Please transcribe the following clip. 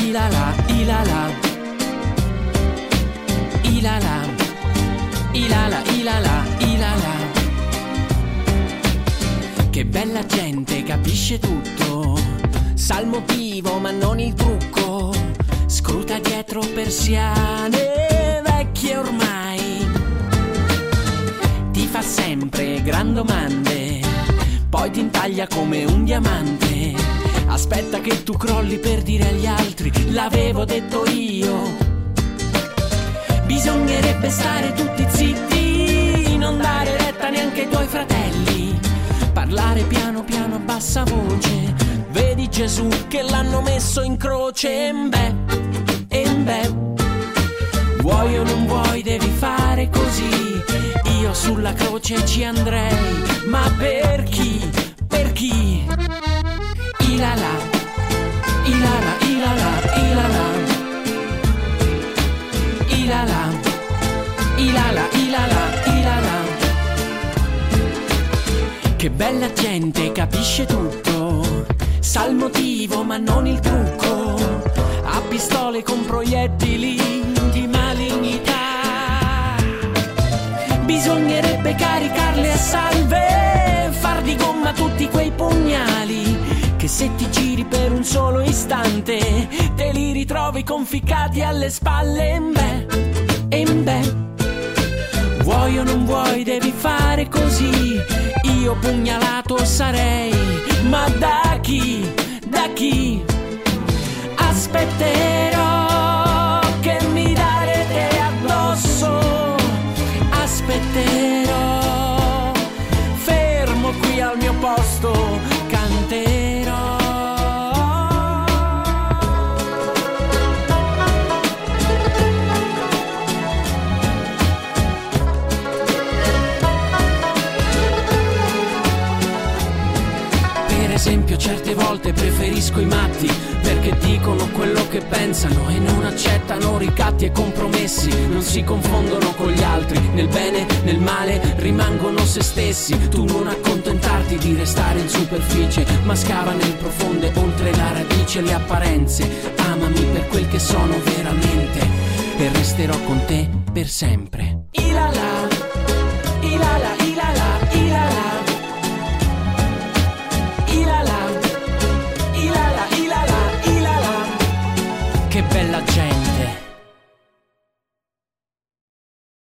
ilala, ilala, ilala, ilala, ilala, ilala. Che bella gente, capisce tutto, sa il motivo ma non il trucco, scruta dietro persiane vecchie ormai, ti fa sempre gran domande, poi ti intaglia come un diamante, aspetta che tu crolli per dire agli altri l'avevo detto io. Bisognerebbe stare tutti zitti, non dare retta neanche ai tuoi fratelli, parlare piano piano a bassa voce, vedi Gesù che l'hanno messo in croce. Beh, vuoi o non vuoi devi fare così, io sulla croce ci andrei, ma per chi? Per chi? Ilala, ilala, ilala, ilala, ilala, ilala, ilala, ilala. Che bella gente, capisce tutto, sa il motivo ma non il trucco, ha pistole con proiettili di malignità, bisognerebbe caricarle a salve, far di gomma tutti quei pugnali, che se ti giri per un solo istante te li ritrovi conficcati alle spalle. Beh, vuoi o non vuoi devi fare così, io pugnalato sarei, ma da chi? Da chi? Aspetterò che mi darete addosso, aspetterò, fermo qui al mio posto, canterò. Per esempio certe volte preferisco i matti, perché dicono quello che pensano e non accettano ricatti e compromessi, non si confondono con gli altri, nel bene, nel male rimangono se stessi, tu non accontentarti di restare in superficie, ma scava nel profonde oltre la radice, le apparenze, amami per quel che sono veramente e resterò con te per sempre.